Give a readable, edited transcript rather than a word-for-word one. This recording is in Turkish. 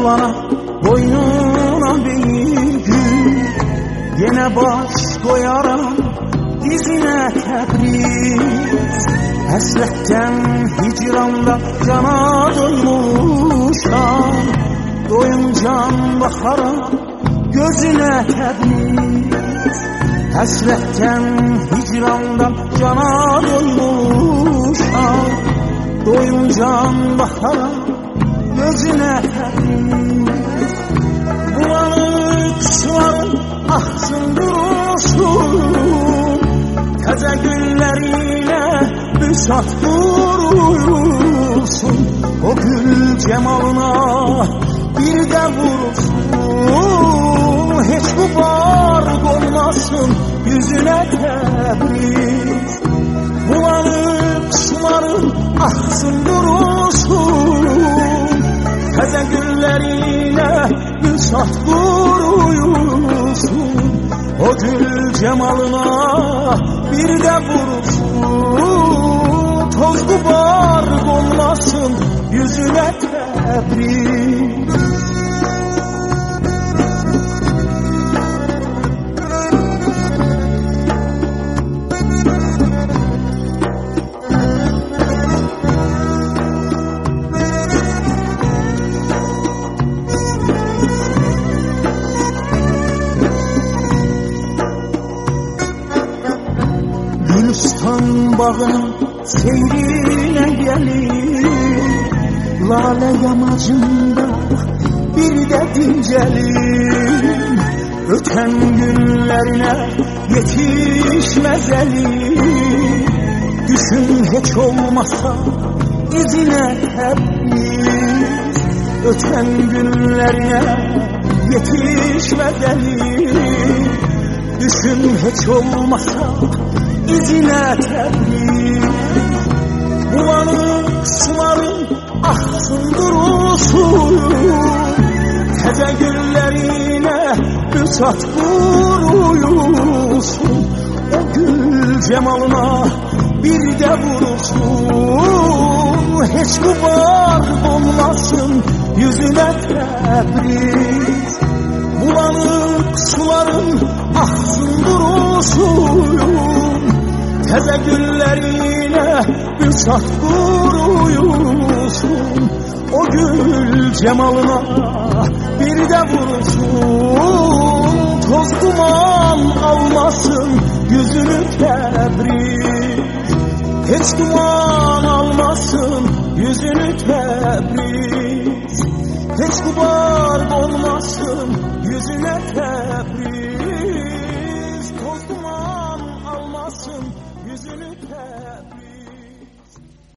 dolana boynuna bir gün, yine baş koyaram dizine Təbriz. Həsrətdən hicranda cana doymuşam, doyuncan baxaram gözüne Təbriz. Həsrətdən hicranda cana doymuşam, doyuncan baxaram gözüne Təbriz. Bulanık suların axsın dursun, təzə gülləriyle büsat vurulsun. O gül cemalına bir de vurulsun, hiç bu bar olmasın yüzüne Təbriz. Bulanık suların axsın dursun, təzə gülləriyle büsat vurulsun. O gül cemalına bir de vurulsun, toz gubar olmasın yüzüne Təbriz. Gülistan bağının seyrine gelir, lale yamacında bir de dincelim. Öten günlerine yetişmez elim, düşün hiç olmasa izine Təbriz. Öten günlerine yetişmez elim, düşün hiç olmasa izine Təbriz. Bulanık suların axsın durulsun, təzə güllərinə büsat vurulsun. O gül cemalına bir de vurulsun, hiç gubar olmasın yüzüne Təbriz. Bulanık suların axsın durulsun, təzə güllərinə büsat vurulsun. O gül cemalına bir de vurulsun, toz duman almasın yüzünü Təbriz. Hiç duman almasın yüzünü Təbriz. Hiç gubar olmasın yüzüne Təbriz.